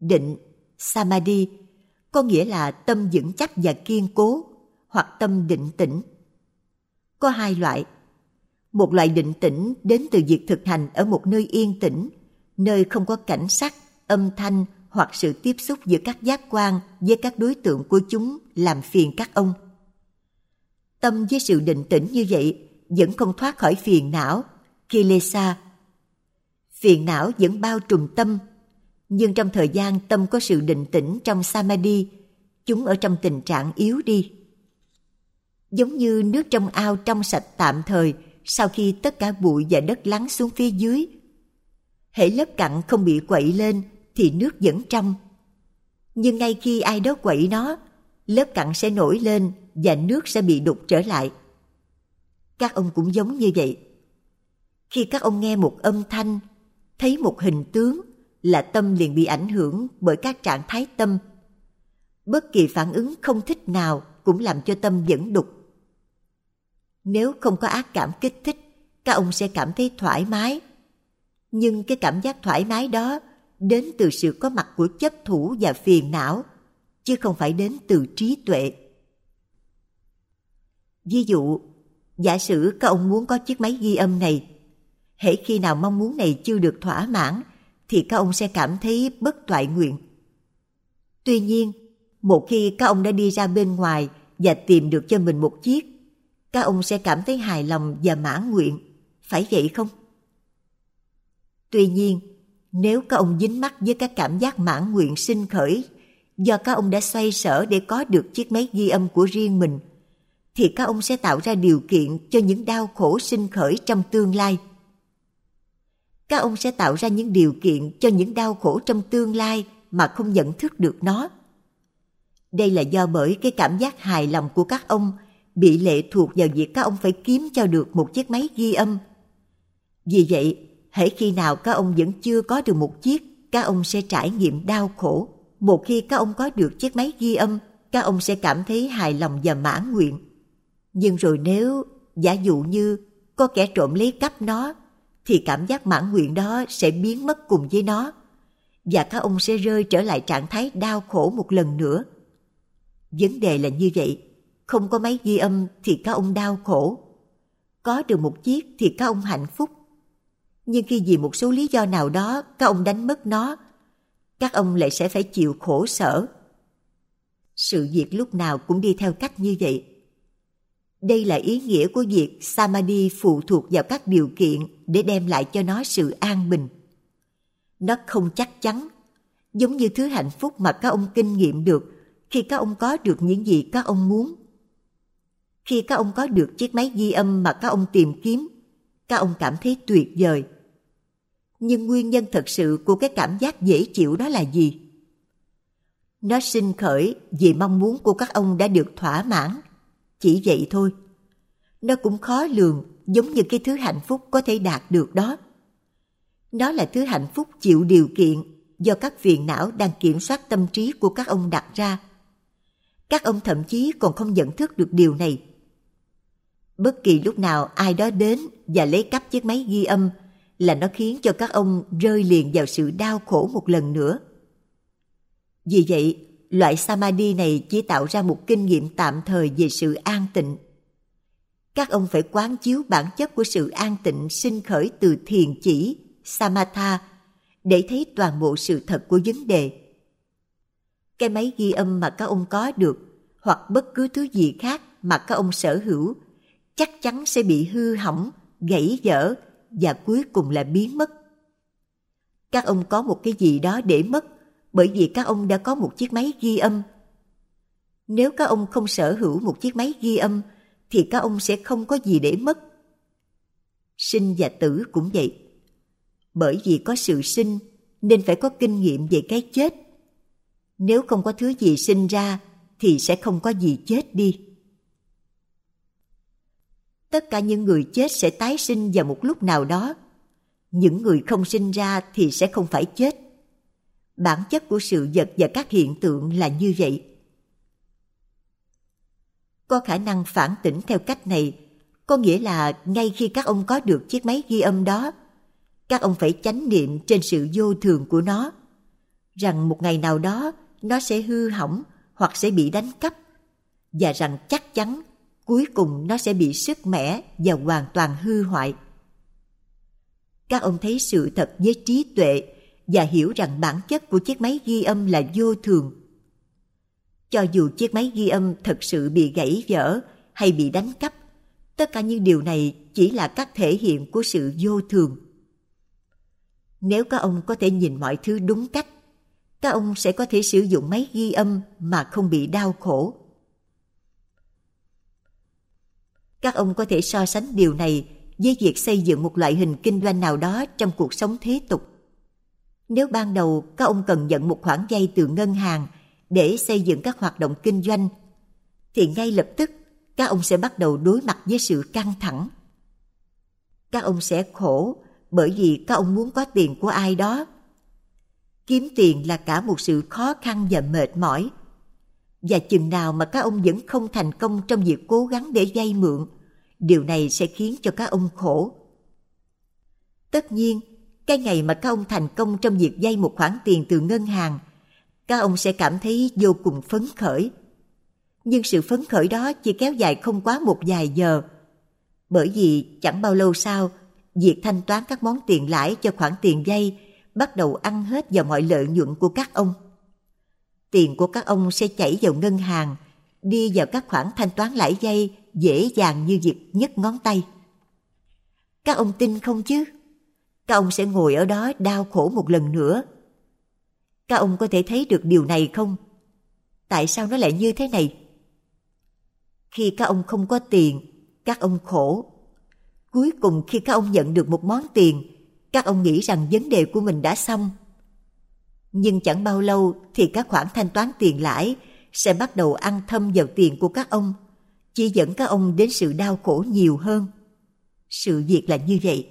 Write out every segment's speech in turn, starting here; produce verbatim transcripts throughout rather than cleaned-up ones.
định, samadhi, có nghĩa là tâm vững chắc và kiên cố, hoặc tâm định tĩnh. Có hai loại. Một loại định tĩnh đến từ việc thực hành ở một nơi yên tĩnh, nơi không có cảnh sắc, âm thanh hoặc sự tiếp xúc giữa các giác quan với các đối tượng của chúng làm phiền các ông. Tâm với sự định tĩnh như vậy vẫn không thoát khỏi phiền não, kilesa. Phiền não vẫn bao trùm tâm, nhưng trong thời gian tâm có sự định tĩnh trong samadhi, chúng ở trong tình trạng yếu đi. Giống như nước trong ao trong sạch tạm thời sau khi tất cả bụi và đất lắng xuống phía dưới. Hễ lớp cặn không bị quậy lên thì nước vẫn trong. Nhưng ngay khi ai đó quậy nó, lớp cặn sẽ nổi lên và nước sẽ bị đục trở lại. Các ông cũng giống như vậy. Khi các ông nghe một âm thanh, thấy một hình tướng, là tâm liền bị ảnh hưởng bởi các trạng thái tâm. Bất kỳ phản ứng không thích nào cũng làm cho tâm vẫn đục. Nếu không có ác cảm kích thích, các ông sẽ cảm thấy thoải mái. Nhưng cái cảm giác thoải mái đó đến từ sự có mặt của chấp thủ và phiền não, chứ không phải đến từ trí tuệ. Ví dụ, giả sử các ông muốn có chiếc máy ghi âm này. Hễ khi nào mong muốn này chưa được thỏa mãn, thì các ông sẽ cảm thấy bất toại nguyện. Tuy nhiên, một khi các ông đã đi ra bên ngoài và tìm được cho mình một chiếc, các ông sẽ cảm thấy hài lòng và mãn nguyện, phải vậy không? Tuy nhiên, nếu các ông dính mắc với các cảm giác mãn nguyện sinh khởi do các ông đã xoay sở để có được chiếc máy ghi âm của riêng mình, thì các ông sẽ tạo ra điều kiện cho những đau khổ sinh khởi trong tương lai. Các ông sẽ tạo ra những điều kiện cho những đau khổ trong tương lai mà không nhận thức được nó. Đây là do bởi cái cảm giác hài lòng của các ông bị lệ thuộc vào việc các ông phải kiếm cho được một chiếc máy ghi âm. Vì vậy, hễ khi nào các ông vẫn chưa có được một chiếc, các ông sẽ trải nghiệm đau khổ. Một khi các ông có được chiếc máy ghi âm, các ông sẽ cảm thấy hài lòng và mãn nguyện. Nhưng rồi nếu, giả dụ như, có kẻ trộm lấy cắp nó, thì cảm giác mãn nguyện đó sẽ biến mất cùng với nó, và các ông sẽ rơi trở lại trạng thái đau khổ một lần nữa. Vấn đề là như vậy, không có máy ghi âm thì các ông đau khổ. Có được một chiếc thì các ông hạnh phúc. Nhưng khi vì một số lý do nào đó các ông đánh mất nó, các ông lại sẽ phải chịu khổ sở. Sự việc lúc nào cũng đi theo cách như vậy. Đây là ý nghĩa của việc Samadhi phụ thuộc vào các điều kiện để đem lại cho nó sự an bình. Nó không chắc chắn, giống như thứ hạnh phúc mà các ông kinh nghiệm được khi các ông có được những gì các ông muốn. Khi các ông có được chiếc máy ghi âm mà các ông tìm kiếm, các ông cảm thấy tuyệt vời. Nhưng nguyên nhân thật sự của cái cảm giác dễ chịu đó là gì? Nó sinh khởi vì mong muốn của các ông đã được thỏa mãn. Chỉ vậy thôi. Nó cũng khó lường giống như cái thứ hạnh phúc có thể đạt được đó. Nó là thứ hạnh phúc chịu điều kiện do các phiền não đang kiểm soát tâm trí của các ông đặt ra. Các ông thậm chí còn không nhận thức được điều này. Bất kỳ lúc nào ai đó đến và lấy cắp chiếc máy ghi âm là nó khiến cho các ông rơi liền vào sự đau khổ một lần nữa. Vì vậy, loại samadhi này chỉ tạo ra một kinh nghiệm tạm thời về sự an tịnh. Các ông phải quán chiếu bản chất của sự an tịnh sinh khởi từ thiền chỉ, samatha, để thấy toàn bộ sự thật của vấn đề. Cái máy ghi âm mà các ông có được, hoặc bất cứ thứ gì khác mà các ông sở hữu, chắc chắn sẽ bị hư hỏng, gãy vỡ và cuối cùng là biến mất. Các ông có một cái gì đó để mất bởi vì các ông đã có một chiếc máy ghi âm. Nếu các ông không sở hữu một chiếc máy ghi âm thì các ông sẽ không có gì để mất. Sinh và tử cũng vậy. Bởi vì có sự sinh nên phải có kinh nghiệm về cái chết. Nếu không có thứ gì sinh ra thì sẽ không có gì chết đi. Tất cả những người chết sẽ tái sinh vào một lúc nào đó. Những người không sinh ra thì sẽ không phải chết. Bản chất của sự vật và các hiện tượng là như vậy. Có khả năng phản tỉnh theo cách này, có nghĩa là ngay khi các ông có được chiếc máy ghi âm đó, các ông phải chánh niệm trên sự vô thường của nó. rằng một ngày nào đó nó sẽ hư hỏng hoặc sẽ bị đánh cắp, và rằng chắc chắn cuối cùng nó sẽ bị sứt mẻ và hoàn toàn hư hoại. Các ông thấy sự thật với trí tuệ và hiểu rằng bản chất của chiếc máy ghi âm là vô thường. Cho dù chiếc máy ghi âm thật sự bị gãy vỡ hay bị đánh cắp, tất cả những điều này chỉ là các thể hiện của sự vô thường. Nếu các ông có thể nhìn mọi thứ đúng cách, các ông sẽ có thể sử dụng máy ghi âm mà không bị đau khổ. Các ông có thể so sánh điều này với việc xây dựng một loại hình kinh doanh nào đó trong cuộc sống thế tục. Nếu ban đầu các ông cần nhận một khoản vay từ ngân hàng để xây dựng các hoạt động kinh doanh, thì ngay lập tức các ông sẽ bắt đầu đối mặt với sự căng thẳng. Các ông sẽ khổ bởi vì các ông muốn có tiền của ai đó. Kiếm tiền là cả một sự khó khăn và mệt mỏi. Và chừng nào mà các ông vẫn không thành công trong việc cố gắng để vay mượn, điều này sẽ khiến cho các ông khổ. Tất nhiên, cái ngày mà các ông thành công trong việc vay một khoản tiền từ ngân hàng, các ông sẽ cảm thấy vô cùng phấn khởi. Nhưng sự phấn khởi đó chỉ kéo dài không quá một vài giờ, bởi vì chẳng bao lâu sau, việc thanh toán các món tiền lãi cho khoản tiền vay bắt đầu ăn hết vào mọi lợi nhuận của các ông. Tiền của các ông sẽ chảy vào ngân hàng, đi vào các khoản thanh toán lãi vay dễ dàng như việc nhấc ngón tay. Các ông tin không chứ? Các ông sẽ ngồi ở đó đau khổ một lần nữa. Các ông có thể thấy được điều này không? Tại sao nó lại như thế này? Khi các ông không có tiền, các ông khổ. Cuối cùng khi các ông nhận được một món tiền, các ông nghĩ rằng vấn đề của mình đã xong. Nhưng chẳng bao lâu thì các khoản thanh toán tiền lãi sẽ bắt đầu ăn thâm vào tiền của các ông, chỉ dẫn các ông đến sự đau khổ nhiều hơn. Sự việc là như vậy.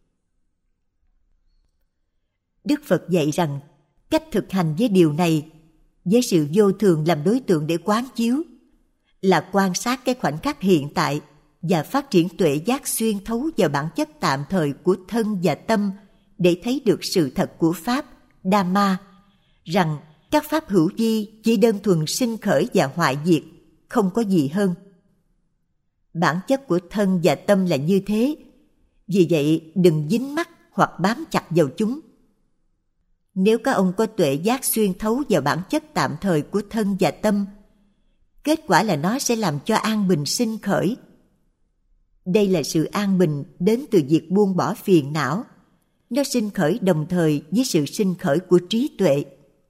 Đức Phật dạy rằng cách thực hành với điều này, với sự vô thường làm đối tượng để quán chiếu, là quan sát cái khoảnh khắc hiện tại và phát triển tuệ giác xuyên thấu vào bản chất tạm thời của thân và tâm để thấy được sự thật của Pháp, Dhamma, rằng các Pháp hữu vi chỉ đơn thuần sinh khởi và hoại diệt, không có gì hơn. Bản chất của thân và tâm là như thế, vì vậy đừng dính mắc hoặc bám chặt vào chúng. Nếu các ông có tuệ giác xuyên thấu vào bản chất tạm thời của thân và tâm, kết quả là nó sẽ làm cho an bình sinh khởi. Đây là sự an bình đến từ việc buông bỏ phiền não. Nó sinh khởi đồng thời với sự sinh khởi của trí tuệ.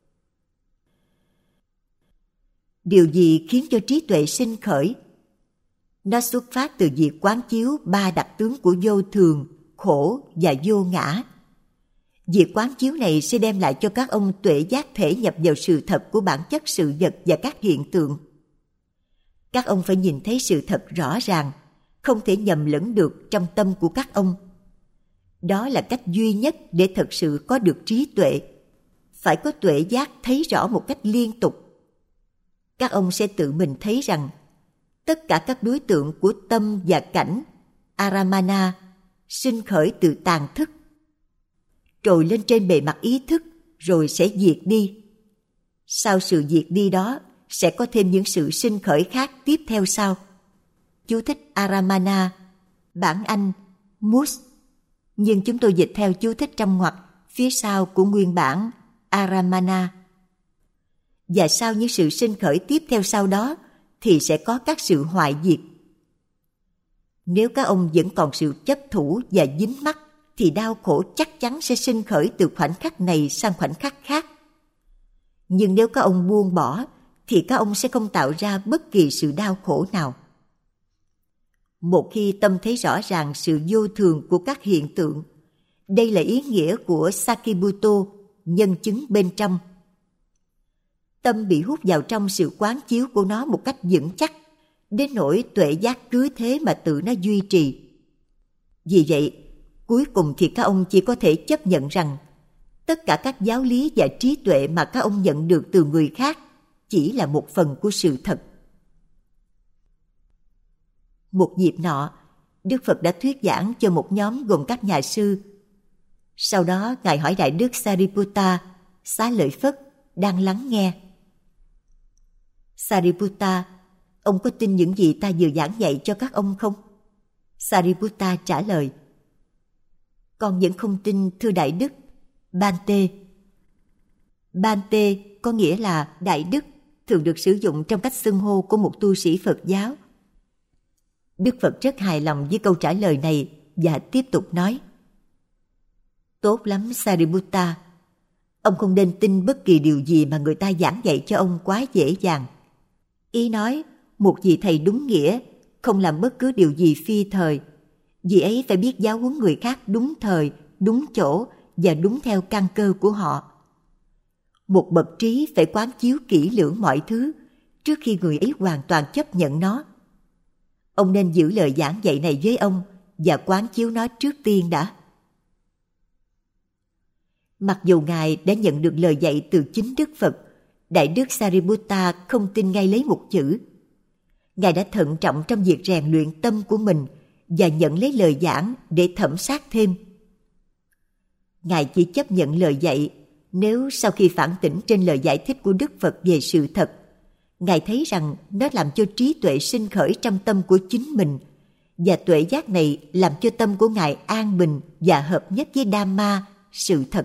Điều gì khiến cho trí tuệ sinh khởi? Nó xuất phát từ việc quán chiếu ba đặc tướng của vô thường, khổ và vô ngã. Việc quán chiếu này sẽ đem lại cho các ông tuệ giác thể nhập vào sự thật của bản chất sự vật và các hiện tượng. Các ông phải nhìn thấy sự thật rõ ràng, không thể nhầm lẫn được trong tâm của các ông. Đó là cách duy nhất để thật sự có được trí tuệ. Phải có tuệ giác thấy rõ một cách liên tục. Các ông sẽ tự mình thấy rằng tất cả các đối tượng của tâm và cảnh, Aramana, sinh khởi từ tàng thức, trồi lên trên bề mặt ý thức rồi sẽ diệt đi. Sau sự diệt đi đó sẽ có thêm những sự sinh khởi khác tiếp theo sau. Chú thích Aramana, bản Anh Mus, nhưng chúng tôi dịch theo chú thích trong ngoặc phía sau của nguyên bản Aramana. Và sau những sự sinh khởi tiếp theo sau đó thì sẽ có các sự hoại diệt. Nếu các ông vẫn còn sự chấp thủ và dính mắc thì đau khổ chắc chắn sẽ sinh khởi từ khoảnh khắc này sang khoảnh khắc khác. Nhưng nếu các ông buông bỏ thì các ông sẽ không tạo ra bất kỳ sự đau khổ nào. Một khi tâm thấy rõ ràng sự vô thường của các hiện tượng, đây là ý nghĩa của Sakibutto, nhân chứng bên trong. Tâm bị hút vào trong sự quán chiếu của nó một cách vững chắc, đến nỗi tuệ giác cứ thế mà tự nó duy trì. Vì vậy, cuối cùng thì các ông chỉ có thể chấp nhận rằng tất cả các giáo lý và trí tuệ mà các ông nhận được từ người khác chỉ là một phần của sự thật. Một dịp nọ, Đức Phật đã thuyết giảng cho một nhóm gồm các nhà sư. Sau đó, Ngài hỏi Đại Đức Sariputta, Xá Lợi Phất, đang lắng nghe. Sariputta, ông có tin những gì ta vừa giảng dạy cho các ông không? Sariputta trả lời, con vẫn không tin, thưa Đại Đức. Bante. Bante có nghĩa là Đại Đức, thường được sử dụng trong cách xưng hô của một tu sĩ Phật giáo. Đức Phật rất hài lòng với câu trả lời này và tiếp tục nói, tốt lắm Sariputta, ông không nên tin bất kỳ điều gì mà người ta giảng dạy cho ông quá dễ dàng. Ý nói, một vị thầy đúng nghĩa, không làm bất cứ điều gì phi thời. Vị ấy phải biết giáo huấn người khác đúng thời, đúng chỗ và đúng theo căn cơ của họ. Một bậc trí phải quán chiếu kỹ lưỡng mọi thứ trước khi người ấy hoàn toàn chấp nhận nó. Ông nên giữ lời giảng dạy này với ông và quán chiếu nó trước tiên đã. Mặc dù Ngài đã nhận được lời dạy từ chính Đức Phật, Đại Đức Sariputta không tin ngay lấy một chữ. Ngài đã thận trọng trong việc rèn luyện tâm của mình và nhận lấy lời giảng để thẩm sát thêm. Ngài chỉ chấp nhận lời dạy nếu sau khi phản tỉnh trên lời giải thích của Đức Phật về sự thật, Ngài thấy rằng nó làm cho trí tuệ sinh khởi trong tâm của chính mình, và tuệ giác này làm cho tâm của Ngài an bình và hợp nhất với Dhamma, sự thật.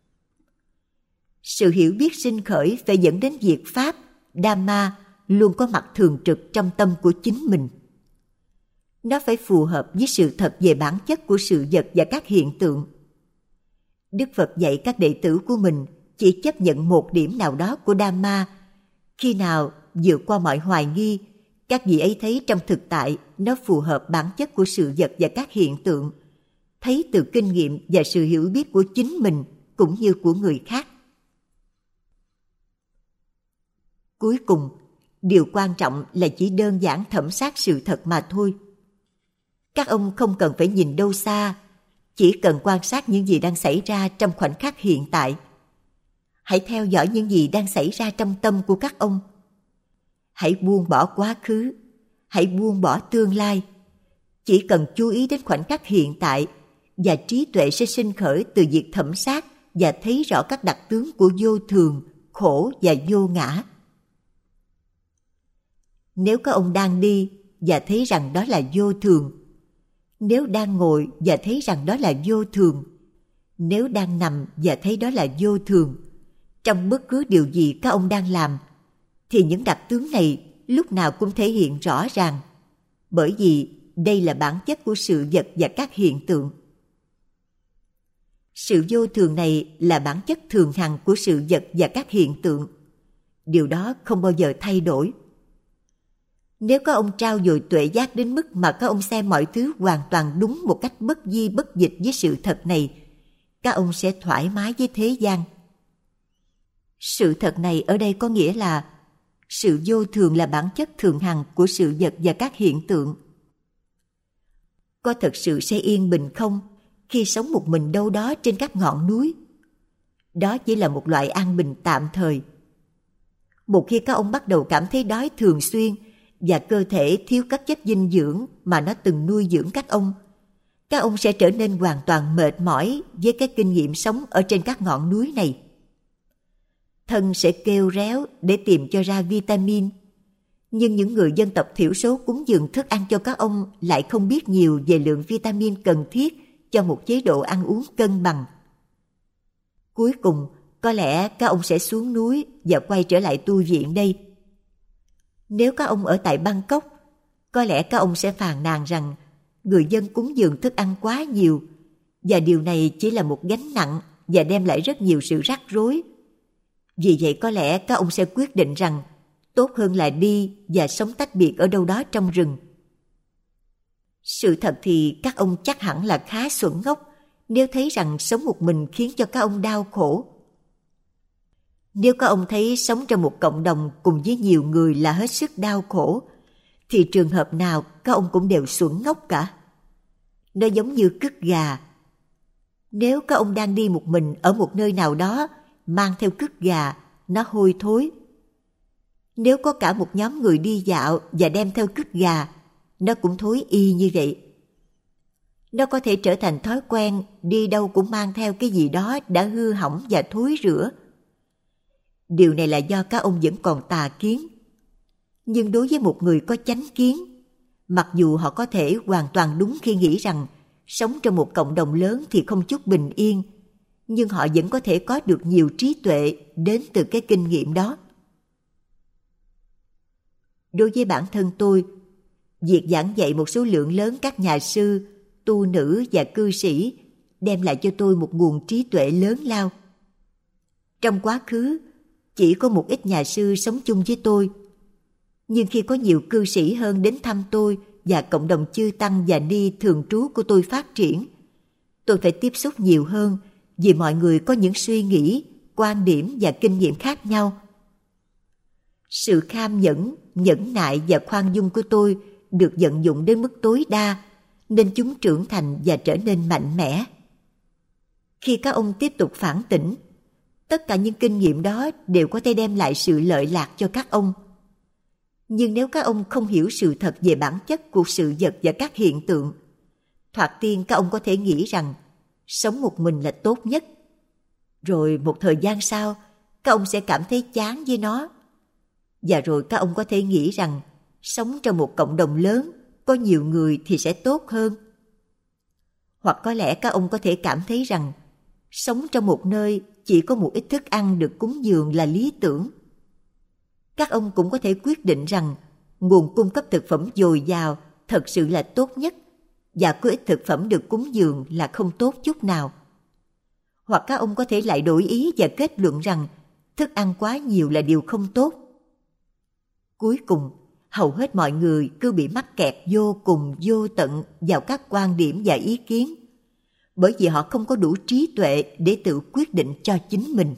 Sự hiểu biết sinh khởi phải dẫn đến việc Pháp, Dhamma luôn có mặt thường trực trong tâm của chính mình. Nó phải phù hợp với sự thật về bản chất của sự vật và các hiện tượng. Đức Phật dạy các đệ tử của mình chỉ chấp nhận một điểm nào đó của Dhamma. Khi nào vượt qua mọi hoài nghi, các vị ấy thấy trong thực tại nó phù hợp bản chất của sự vật và các hiện tượng, thấy từ kinh nghiệm và sự hiểu biết của chính mình cũng như của người khác. Cuối cùng, điều quan trọng là chỉ đơn giản thẩm sát sự thật mà thôi. Các ông không cần phải nhìn đâu xa, chỉ cần quan sát những gì đang xảy ra trong khoảnh khắc hiện tại. Hãy theo dõi những gì đang xảy ra trong tâm của các ông. Hãy buông bỏ quá khứ, hãy buông bỏ tương lai. Chỉ cần chú ý đến khoảnh khắc hiện tại, và trí tuệ sẽ sinh khởi từ việc thẩm sát và thấy rõ các đặc tướng của vô thường, khổ và vô ngã. Nếu các ông đang đi và thấy rằng đó là vô thường, nếu đang ngồi và thấy rằng đó là vô thường, nếu đang nằm và thấy đó là vô thường, trong bất cứ điều gì các ông đang làm, thì những đặc tướng này lúc nào cũng thể hiện rõ ràng, bởi vì đây là bản chất của sự vật và các hiện tượng. Sự vô thường này là bản chất thường hằng của sự vật và các hiện tượng. Điều đó không bao giờ thay đổi. Nếu các ông trao dồi tuệ giác đến mức mà các ông xem mọi thứ hoàn toàn đúng một cách bất di bất dịch với sự thật này, các ông sẽ thoải mái với thế gian. Sự thật này ở đây có nghĩa là sự vô thường là bản chất thường hằng của sự vật và các hiện tượng. Có thật sự sẽ yên bình không khi sống một mình đâu đó trên các ngọn núi? Đó chỉ là một loại an bình tạm thời. Một khi các ông bắt đầu cảm thấy đói thường xuyên và cơ thể thiếu các chất dinh dưỡng mà nó từng nuôi dưỡng các ông, các ông sẽ trở nên hoàn toàn mệt mỏi với cái kinh nghiệm sống ở trên các ngọn núi này. Thân sẽ kêu réo để tìm cho ra vitamin, nhưng những người dân tộc thiểu số cúng dường thức ăn cho các ông lại không biết nhiều về lượng vitamin cần thiết cho một chế độ ăn uống cân bằng. Cuối cùng, có lẽ các ông sẽ xuống núi và quay trở lại tu viện đây. Nếu các ông ở tại Bangkok, có lẽ các ông sẽ phàn nàn rằng người dân cúng dường thức ăn quá nhiều, và điều này chỉ là một gánh nặng và đem lại rất nhiều sự rắc rối. Vì vậy có lẽ các ông sẽ quyết định rằng tốt hơn là đi và sống tách biệt ở đâu đó trong rừng. Sự thật thì các ông chắc hẳn là khá xuẩn ngốc nếu thấy rằng sống một mình khiến cho các ông đau khổ. Nếu các ông thấy sống trong một cộng đồng cùng với nhiều người là hết sức đau khổ, thì trường hợp nào các ông cũng đều xuẩn ngốc cả. Nó giống như cứt gà. Nếu các ông đang đi một mình ở một nơi nào đó mang theo cứt gà, nó hôi thối. Nếu có cả một nhóm người đi dạo và đem theo cứt gà, nó cũng thối y như vậy. Nó có thể trở thành thói quen đi đâu cũng mang theo cái gì đó đã hư hỏng và thối rữa. Điều này là do các ông vẫn còn tà kiến. Nhưng đối với một người có chánh kiến, mặc dù họ có thể hoàn toàn đúng khi nghĩ rằng sống trong một cộng đồng lớn thì không chút bình yên, nhưng họ vẫn có thể có được nhiều trí tuệ đến từ cái kinh nghiệm đó. Đối với bản thân tôi, việc giảng dạy một số lượng lớn các nhà sư, tu nữ và cư sĩ đem lại cho tôi một nguồn trí tuệ lớn lao. Trong quá khứ, chỉ có một ít nhà sư sống chung với tôi, nhưng khi có nhiều cư sĩ hơn đến thăm tôi và cộng đồng chư tăng và ni thường trú của tôi phát triển, tôi phải tiếp xúc nhiều hơn vì mọi người có những suy nghĩ, quan điểm và kinh nghiệm khác nhau. Sự kham nhẫn, nhẫn nại và khoan dung của tôi được vận dụng đến mức tối đa, nên chúng trưởng thành và trở nên mạnh mẽ. Khi các ông tiếp tục phản tỉnh, tất cả những kinh nghiệm đó đều có thể đem lại sự lợi lạc cho các ông. Nhưng nếu các ông không hiểu sự thật về bản chất của sự vật và các hiện tượng, thoạt tiên các ông có thể nghĩ rằng sống một mình là tốt nhất. Rồi một thời gian sau, các ông sẽ cảm thấy chán với nó. Và rồi các ông có thể nghĩ rằng sống trong một cộng đồng lớn, có nhiều người thì sẽ tốt hơn. Hoặc có lẽ các ông có thể cảm thấy rằng sống trong một nơi chỉ có một ít thức ăn được cúng dường là lý tưởng. Các ông cũng có thể quyết định rằng nguồn cung cấp thực phẩm dồi dào thật sự là tốt nhất, và có ít thực phẩm được cúng dường là không tốt chút nào. Hoặc các ông có thể lại đổi ý và kết luận rằng thức ăn quá nhiều là điều không tốt. Cuối cùng, hầu hết mọi người cứ bị mắc kẹt vô cùng vô tận vào các quan điểm và ý kiến, bởi vì họ không có đủ trí tuệ để tự quyết định cho chính mình.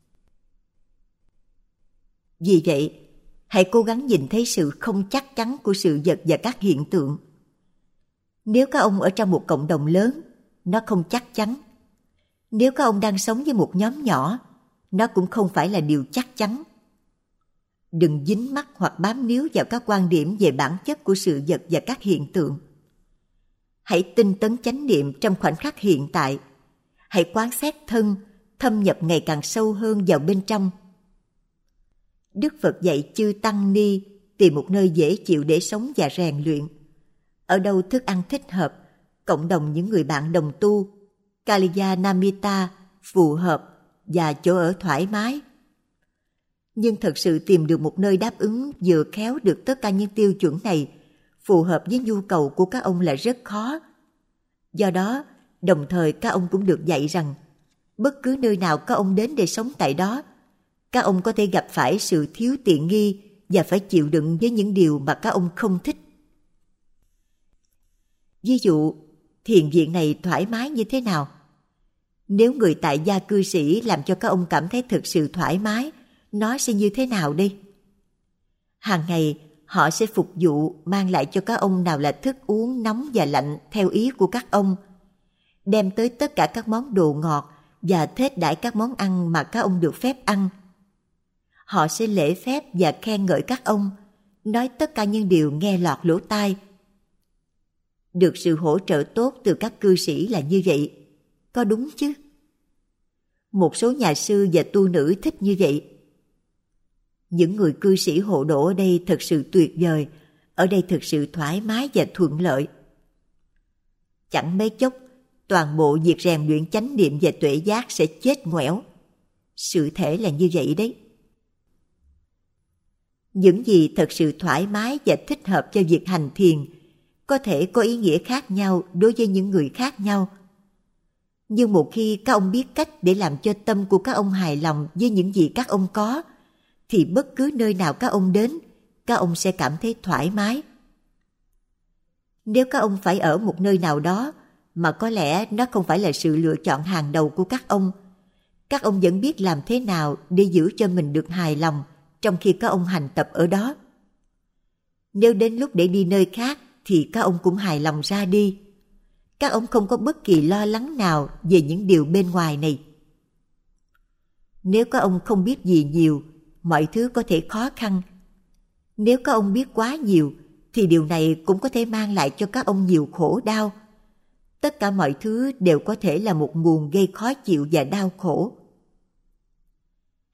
Vì vậy, hãy cố gắng nhìn thấy sự không chắc chắn của sự vật và các hiện tượng. Nếu các ông ở trong một cộng đồng lớn, nó không chắc chắn. Nếu các ông đang sống với một nhóm nhỏ, nó cũng không phải là điều chắc chắn. Đừng dính mắc hoặc bám níu vào các quan điểm về bản chất của sự vật và các hiện tượng. Hãy tinh tấn chánh niệm trong khoảnh khắc hiện tại. Hãy quán xét thân, thâm nhập ngày càng sâu hơn vào bên trong. Đức Phật dạy chư tăng ni tìm một nơi dễ chịu để sống và rèn luyện. Ở đâu thức ăn thích hợp, cộng đồng những người bạn đồng tu, Kalyanamitta phù hợp và chỗ ở thoải mái. Nhưng thật sự tìm được một nơi đáp ứng vừa khéo được tất cả những tiêu chuẩn này, phù hợp với nhu cầu của các ông là rất khó. Do đó, đồng thời các ông cũng được dạy rằng bất cứ nơi nào các ông đến để sống tại đó, các ông có thể gặp phải sự thiếu tiện nghi và phải chịu đựng với những điều mà các ông không thích. Ví dụ, thiền viện này thoải mái như thế nào? Nếu người tại gia cư sĩ làm cho các ông cảm thấy thực sự thoải mái, nó sẽ như thế nào đây? Hàng ngày, họ sẽ phục vụ mang lại cho các ông nào là thức uống nóng và lạnh theo ý của các ông, đem tới tất cả các món đồ ngọt và thết đãi các món ăn mà các ông được phép ăn. Họ sẽ lễ phép và khen ngợi các ông, nói tất cả những điều nghe lọt lỗ tai. Được sự hỗ trợ tốt từ các cư sĩ là như vậy, có đúng chứ? Một số nhà sư và tu nữ thích như vậy. Những người cư sĩ hộ độ ở đây thật sự tuyệt vời, ở đây thật sự thoải mái và thuận lợi. Chẳng mấy chốc, toàn bộ việc rèn luyện chánh niệm và tuệ giác sẽ chết ngoẻo. Sự thể là như vậy đấy. Những gì thật sự thoải mái và thích hợp cho việc hành thiền có thể có ý nghĩa khác nhau đối với những người khác nhau. Nhưng một khi các ông biết cách để làm cho tâm của các ông hài lòng với những gì các ông có, thì bất cứ nơi nào các ông đến, các ông sẽ cảm thấy thoải mái. Nếu các ông phải ở một nơi nào đó mà có lẽ nó không phải là sự lựa chọn hàng đầu của các ông, các ông vẫn biết làm thế nào để giữ cho mình được hài lòng trong khi các ông hành tập ở đó. Nếu đến lúc để đi nơi khác thì các ông cũng hài lòng ra đi. Các ông không có bất kỳ lo lắng nào về những điều bên ngoài này. Nếu các ông không biết gì nhiều, mọi thứ có thể khó khăn. Nếu các ông biết quá nhiều, thì điều này cũng có thể mang lại cho các ông nhiều khổ đau. Tất cả mọi thứ đều có thể là một nguồn gây khó chịu và đau khổ.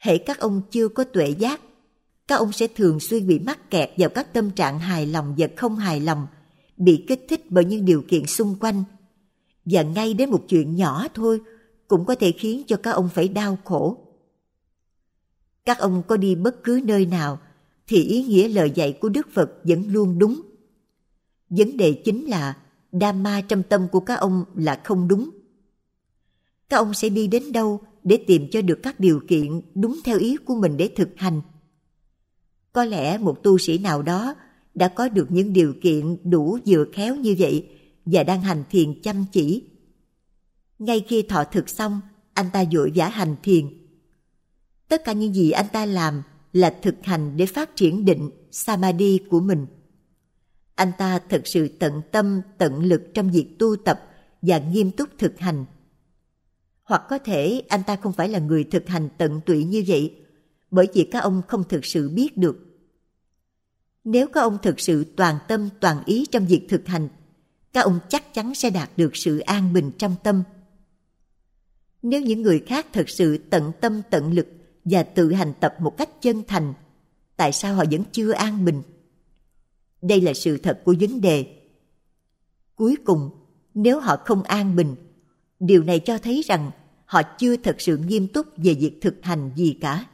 hễ các ông chưa có tuệ giác, các ông sẽ thường xuyên bị mắc kẹt vào các tâm trạng hài lòng và không hài lòng, bị kích thích bởi những điều kiện xung quanh. Và ngay đến một chuyện nhỏ thôi cũng có thể khiến cho các ông phải đau khổ. Các ông có đi bất cứ nơi nào thì ý nghĩa lời dạy của Đức Phật vẫn luôn đúng. Vấn đề chính là Dhamma trong tâm của các ông là không đúng. Các ông sẽ đi đến đâu để tìm cho được các điều kiện đúng theo ý của mình để thực hành? Có lẽ một tu sĩ nào đó đã có được những điều kiện đủ vừa khéo như vậy và đang hành thiền chăm chỉ. Ngay khi thọ thực xong, anh ta vội vã hành thiền. Tất cả những gì anh ta làm là thực hành để phát triển định Samadhi của mình. Anh ta thật sự tận tâm, tận lực trong việc tu tập và nghiêm túc thực hành. Hoặc có thể anh ta không phải là người thực hành tận tụy như vậy, bởi vì các ông không thực sự biết được. Nếu các ông thực sự toàn tâm toàn ý trong việc thực hành, các ông chắc chắn sẽ đạt được sự an bình trong tâm. Nếu những người khác thực sự tận tâm tận lực và tự hành tập một cách chân thành, tại sao họ vẫn chưa an bình? Đây là sự thật của vấn đề. Cuối cùng, nếu họ không an bình, điều này cho thấy rằng họ chưa thật sự nghiêm túc về việc thực hành gì cả.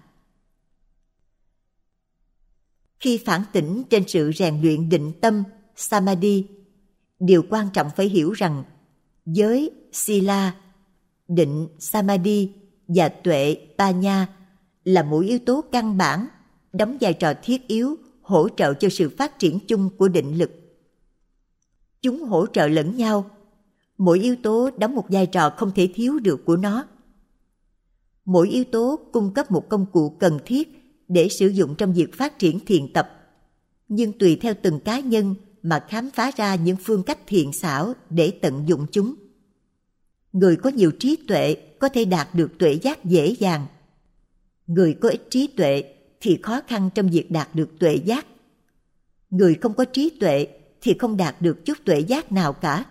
Khi phản tỉnh trên sự rèn luyện định tâm, Samadhi, điều quan trọng phải hiểu rằng giới, Sila, định, Samadhi và tuệ, Panya là mỗi yếu tố căn bản, đóng vai trò thiết yếu, hỗ trợ cho sự phát triển chung của định lực. Chúng hỗ trợ lẫn nhau, mỗi yếu tố đóng một vai trò không thể thiếu được của nó. Mỗi yếu tố cung cấp một công cụ cần thiết để sử dụng trong việc phát triển thiền tập, nhưng tùy theo từng cá nhân mà khám phá ra những phương cách thiện xảo để tận dụng chúng. Người có nhiều trí tuệ có thể đạt được tuệ giác dễ dàng. Người có ít trí tuệ thì khó khăn trong việc đạt được tuệ giác. Người không có trí tuệ thì không đạt được chút tuệ giác nào cả.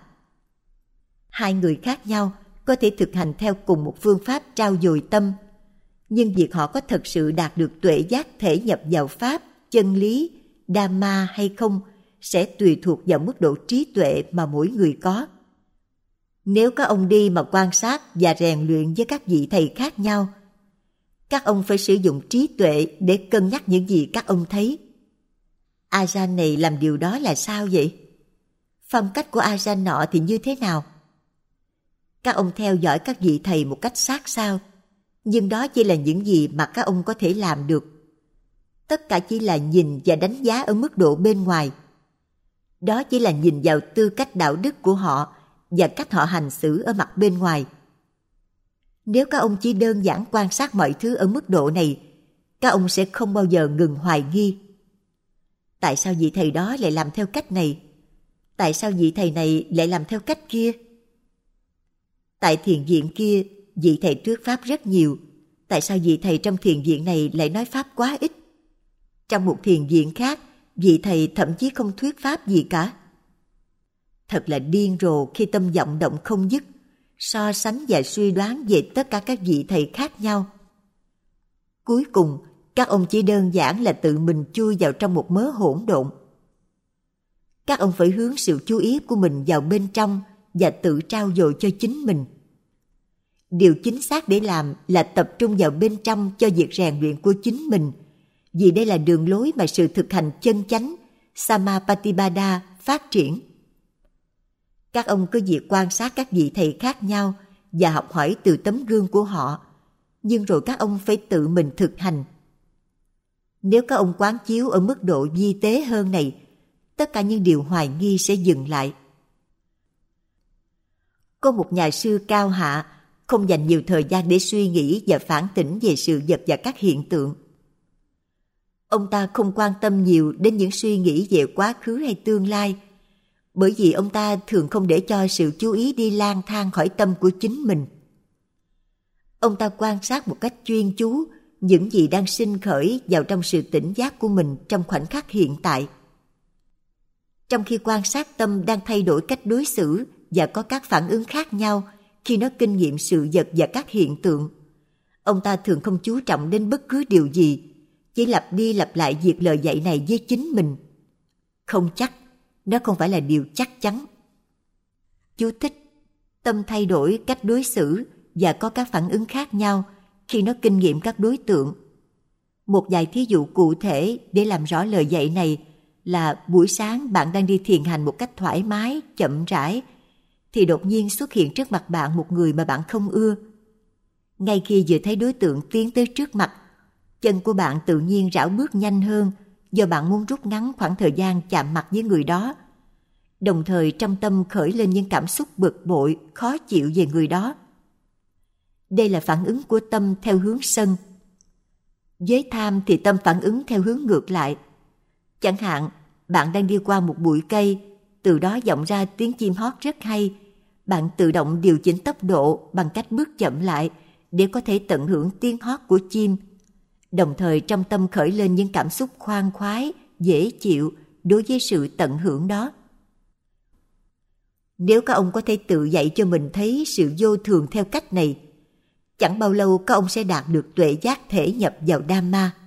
Hai người khác nhau có thể thực hành theo cùng một phương pháp trau dồi tâm, nhưng việc họ có thật sự đạt được tuệ giác thể nhập vào pháp, chân lý, Dhamma hay không sẽ tùy thuộc vào mức độ trí tuệ mà mỗi người có. Nếu các ông đi mà quan sát và rèn luyện với các vị thầy khác nhau, các ông phải sử dụng trí tuệ để cân nhắc những gì các ông thấy. Ajahn này làm điều đó là sao vậy? Phong cách của Ajahn nọ thì như thế nào? Các ông theo dõi các vị thầy một cách sát sao, nhưng đó chỉ là những gì mà các ông có thể làm được. Tất cả chỉ là nhìn và đánh giá ở mức độ bên ngoài. Đó chỉ là nhìn vào tư cách đạo đức của họ và cách họ hành xử ở mặt bên ngoài. Nếu các ông chỉ đơn giản quan sát mọi thứ ở mức độ này, các ông sẽ không bao giờ ngừng hoài nghi. Tại sao vị thầy đó lại làm theo cách này? Tại sao vị thầy này lại làm theo cách kia? Tại thiền viện kia, vị thầy thuyết pháp rất nhiều. Tại sao vị thầy trong thiền viện này lại nói pháp quá ít? Trong một thiền viện khác, vị thầy thậm chí không thuyết pháp gì cả. Thật là điên rồ khi tâm vọng động không dứt, so sánh và suy đoán về tất cả các vị thầy khác nhau. Cuối cùng, các ông chỉ đơn giản là tự mình chui vào trong một mớ hỗn độn. Các ông phải hướng sự chú ý của mình vào bên trong và tự trau dồi cho chính mình. Điều chính xác để làm là tập trung vào bên trong cho việc rèn luyện của chính mình, vì đây là đường lối mà sự thực hành chân chánh Samapatipada phát triển. Các ông cứ việc quan sát các vị thầy khác nhau và học hỏi từ tấm gương của họ, nhưng rồi các ông phải tự mình thực hành. Nếu các ông quán chiếu ở mức độ vi tế hơn này, tất cả những điều hoài nghi sẽ dừng lại. Có một nhà sư cao hạ không dành nhiều thời gian để suy nghĩ và phản tỉnh về sự vật và các hiện tượng. Ông ta không quan tâm nhiều đến những suy nghĩ về quá khứ hay tương lai, bởi vì ông ta thường không để cho sự chú ý đi lang thang khỏi tâm của chính mình. Ông ta quan sát một cách chuyên chú những gì đang sinh khởi vào trong sự tỉnh giác của mình trong khoảnh khắc hiện tại. Trong khi quan sát tâm đang thay đổi cách đối xử và có các phản ứng khác nhau khi nó kinh nghiệm sự vật và các hiện tượng, Ông ta thường không chú trọng đến bất cứ điều gì, chỉ lặp đi lặp lại việc lời dạy này với chính mình. Không chắc, nó không phải là điều chắc chắn. Chú thích: tâm thay đổi cách đối xử và có các phản ứng khác nhau khi nó kinh nghiệm các đối tượng. Một vài thí dụ cụ thể để làm rõ lời dạy này là buổi sáng bạn đang đi thiền hành một cách thoải mái, chậm rãi, thì đột nhiên xuất hiện trước mặt bạn một người mà bạn không ưa. Ngay khi vừa thấy đối tượng tiến tới trước mặt, chân của bạn tự nhiên rảo bước nhanh hơn do bạn muốn rút ngắn khoảng thời gian chạm mặt với người đó. Đồng thời trong tâm khởi lên những cảm xúc bực bội, khó chịu về người đó. Đây là phản ứng của tâm theo hướng sân. Với tham thì tâm phản ứng theo hướng ngược lại. Chẳng hạn, bạn đang đi qua một bụi cây, từ đó vọng ra tiếng chim hót rất hay. Bạn tự động điều chỉnh tốc độ bằng cách bước chậm lại để có thể tận hưởng tiếng hót của chim. Đồng thời trong tâm khởi lên những cảm xúc khoan khoái, dễ chịu đối với sự tận hưởng đó. Nếu các ông có thể tự dạy cho mình thấy sự vô thường theo cách này, chẳng bao lâu các ông sẽ đạt được tuệ giác thể nhập vào Dhamma.